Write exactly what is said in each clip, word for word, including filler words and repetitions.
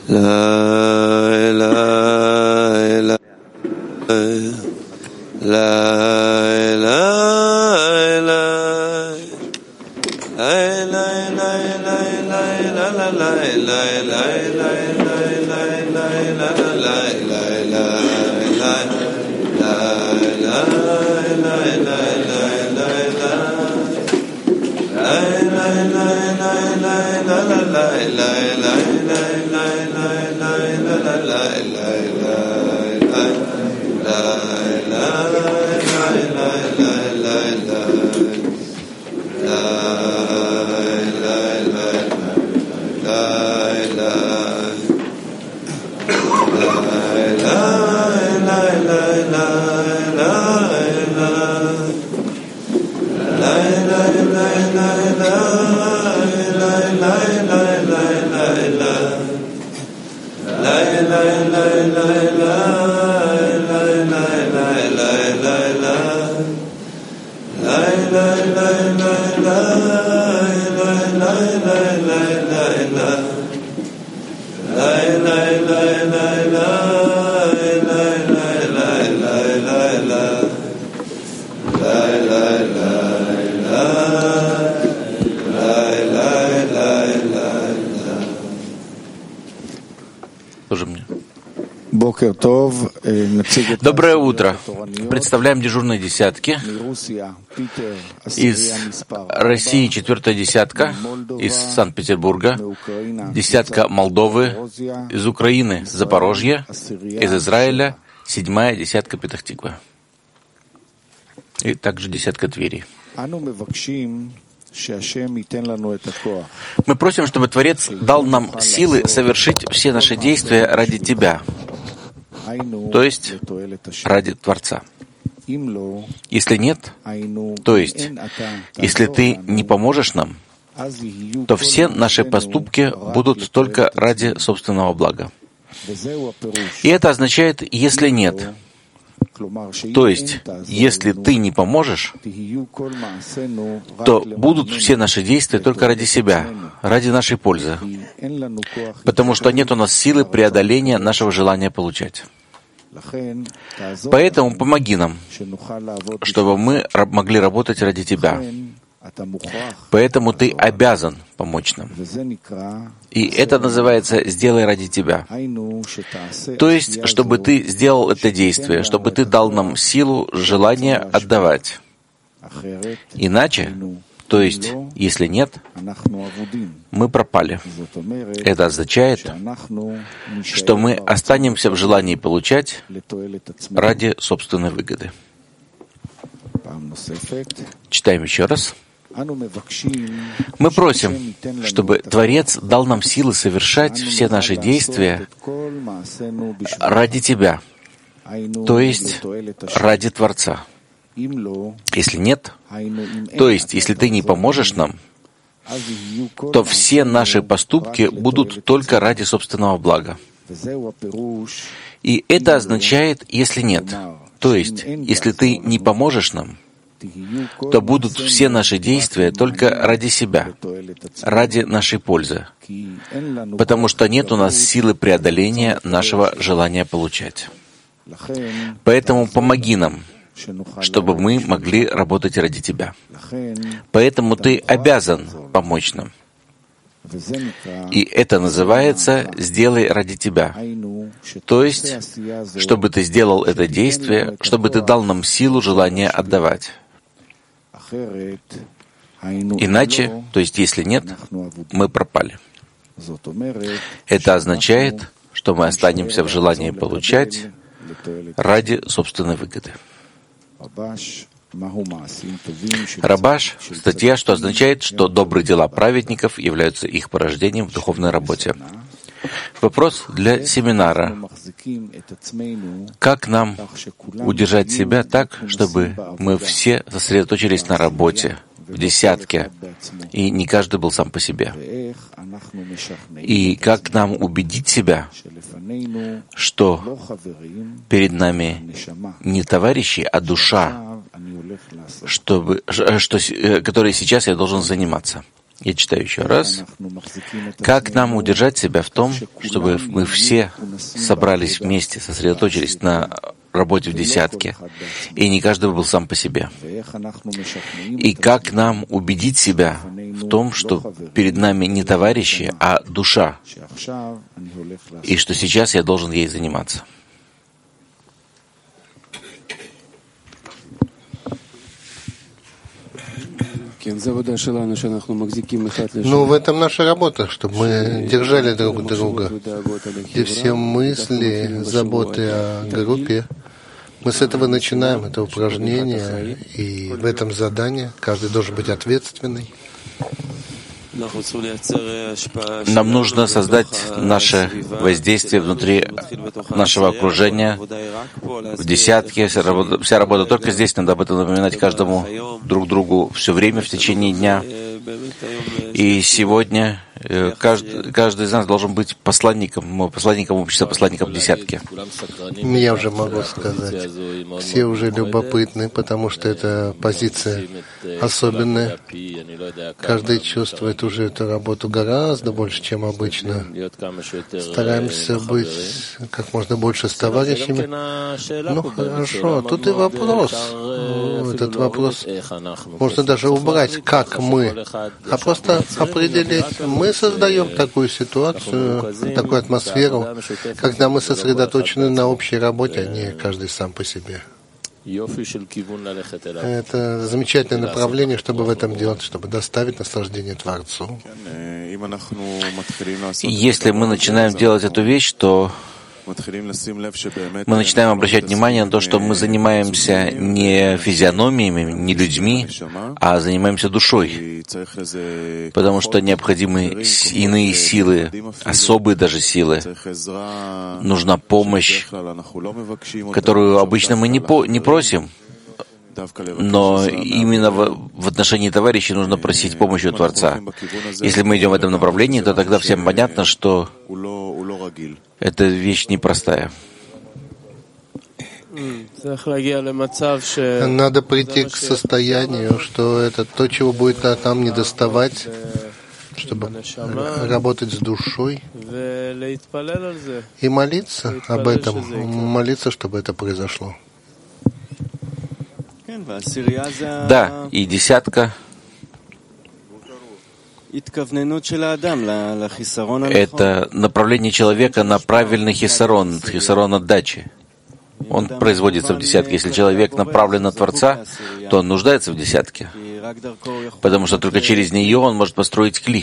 Доброе утро. Представляем дежурные десятки. Из России четвертая десятка, из Санкт-Петербурга, десятка Молдовы, из Украины Запорожье, из Израиля седьмая десятка Петах-Тиква. И также десятка Твери. Мы просим, чтобы Творец дал нам силы совершить все наши действия ради Тебя, то есть ради Творца. Если нет, то есть если Ты не поможешь нам, то все наши поступки будут только ради собственного блага. И это означает, если нет, то есть если Ты не поможешь, то будут все наши действия только ради себя, ради нашей пользы, потому что нет у нас силы преодоления нашего желания получать. Поэтому помоги нам, чтобы мы могли работать ради Тебя. Поэтому Ты обязан помочь нам. И это называется «сделай ради Тебя». То есть, чтобы Ты сделал это действие, чтобы Ты дал нам силу, желание отдавать. Иначе, то есть, если нет, мы пропали. Это означает, что мы останемся в желании получать ради собственной выгоды. Читаем еще раз. Мы просим, чтобы Творец дал нам силы совершать все наши действия ради Тебя, то есть ради Творца. Если нет, то есть если Ты не поможешь нам, то все наши поступки будут только ради собственного блага. И это означает, если нет, то есть если Ты не поможешь нам, то будут все наши действия только ради себя, ради нашей пользы, потому что нет у нас силы преодоления нашего желания получать. Поэтому помоги нам, чтобы мы могли работать ради Тебя. Поэтому Ты обязан помочь нам. И это называется «сделай ради Тебя». То есть, чтобы Ты сделал это действие, чтобы Ты дал нам силу, желание отдавать. Иначе, то есть если нет, мы пропали. Это означает, что мы останемся в желании получать ради собственной выгоды. Рабаш — статья, что означает, что добрые дела праведников являются их порождением в духовной работе. Вопрос для семинара. Как нам удержать себя так, чтобы мы все сосредоточились на работе, в десятке, и не каждый был сам по себе? И как нам убедить себя, что перед нами не товарищи, а душа, чтобы, что, которой сейчас я должен заниматься? Я читаю еще раз. Как нам удержать себя в том, чтобы мы все собрались вместе, сосредоточились на работе в десятке, и не каждый был сам по себе? И как нам убедить себя в том, что перед нами не товарищи, а душа, и что сейчас я должен ей заниматься? Ну, в этом наша работа, чтобы мы держали друг друга. И все мысли, заботы о группе, мы с этого начинаем, это упражнение, и в этом задании каждый должен быть ответственный. Нам нужно создать наше воздействие внутри нашего окружения в десятке. Вся работа, вся работа только здесь. Надо об этом напоминать каждому друг другу все время в течение дня. И сегодня каждый, каждый из нас должен быть посланником, посланником общества, посланником десятки. Я уже могу сказать, все уже любопытны, потому что это позиция особенная. Каждый чувствует уже эту работу гораздо больше, чем обычно. Стараемся быть как можно больше с товарищами. Ну хорошо, тут и вопрос. Этот вопрос можно даже убрать, как мы, а просто определить. Мы создаем такую ситуацию, такую атмосферу, когда мы сосредоточены на общей работе, а не каждый сам по себе. Это замечательное направление, чтобы в этом делать, чтобы доставить наслаждение Творцу. Если мы начинаем делать эту вещь, то мы начинаем обращать внимание на то, что мы занимаемся не физиономиями, не людьми, а занимаемся душой, потому что необходимы иные силы, особые даже силы. Нужна помощь, которую обычно мы не, по, не просим, но именно в, в отношении товарищей нужно просить помощи у Творца. Если мы идем в этом направлении, то тогда всем понятно, что эта вещь непростая. Надо прийти к состоянию, что это то, чего будет нам недоставать, чтобы работать с душой и молиться об этом, молиться, чтобы это произошло. Да, и десятка — это направление человека на правильный хисарон, хисарон отдачи. Он производится в десятке. Если человек направлен на Творца, то он нуждается в десятке, потому что только через нее он может построить кли.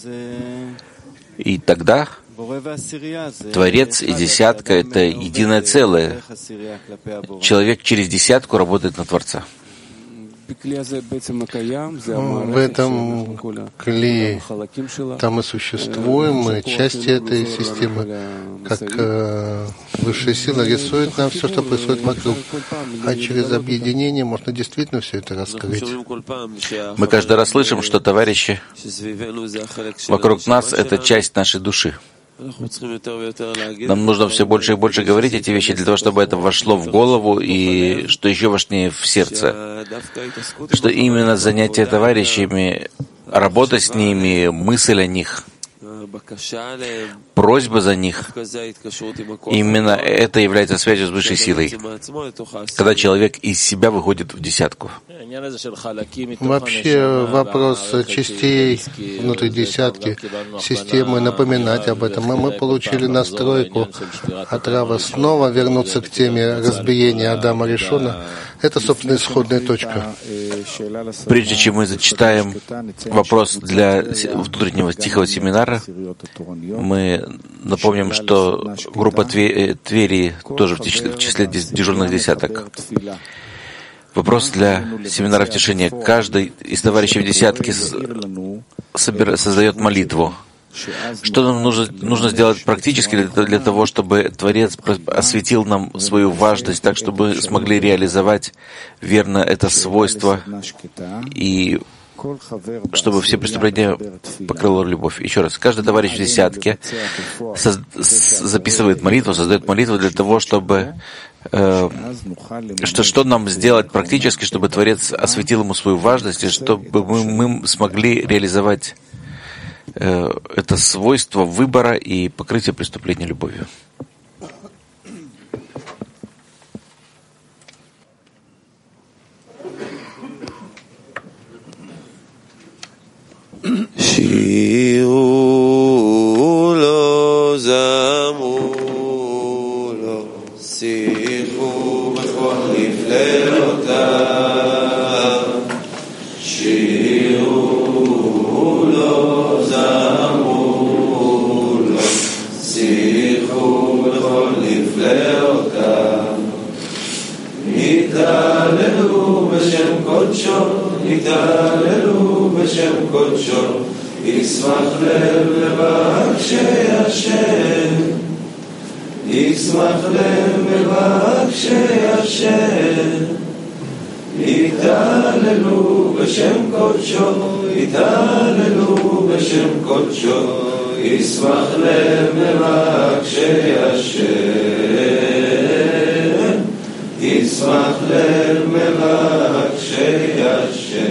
И тогда Творец и десятка — это единое целое. Человек через десятку работает на Творца. В этом кли там мы существуем, мы части этой системы, как э, высшая сила рисует нам все, что происходит вокруг, а через объединение можно действительно все это раскрыть. Мы каждый раз слышим, что товарищи вокруг нас — это часть нашей души. Нам нужно все больше и больше говорить эти вещи для того, чтобы это вошло в голову и, что еще важнее, в сердце. Что именно занятие товарищами, работа с ними, мысль о них, просьба за них, именно это является связью с высшей силой, когда человек из себя выходит в десятку. Вообще вопрос частей внутри десятки, системы, напоминать об этом. И мы получили настройку от Рава снова вернуться к теме разбиения Адама Ришона. Это, собственно, исходная точка. Прежде чем мы зачитаем вопрос для внутреннего тихого семинара, мы напомним, что группа Твери тоже в числе дежурных десяток. Вопрос для семинара в тишине. Каждый из товарищей в десятке создает молитву. Что нам нужно, нужно сделать практически для, для того, чтобы Творец осветил нам свою важность, так, чтобы смогли реализовать верно это свойство и чтобы все преступления покрыла любовь. Еще раз, каждый товарищ в десятке соз- записывает молитву, создает молитву для того, чтобы э, что, что нам сделать практически, чтобы Творец осветил ему свою важность, и чтобы мы, мы смогли реализовать э, это свойство выбора и покрытия преступления любовью. שירו לו, זמרו לו, שיחו בכל נפלאותיו. שירו לו, זמרו לו, שיחו בכל נפלאותיו. יתהללו בשם קודשו, יתהללו בשם קודשו, ישמח לב מבקשי השם, ישמח לב מבקשי השם. יתהללו בשם קודשו, יתהללו בשם קודשו, ישמח לב מבקשי השם, ישמח לב מבקשי השם.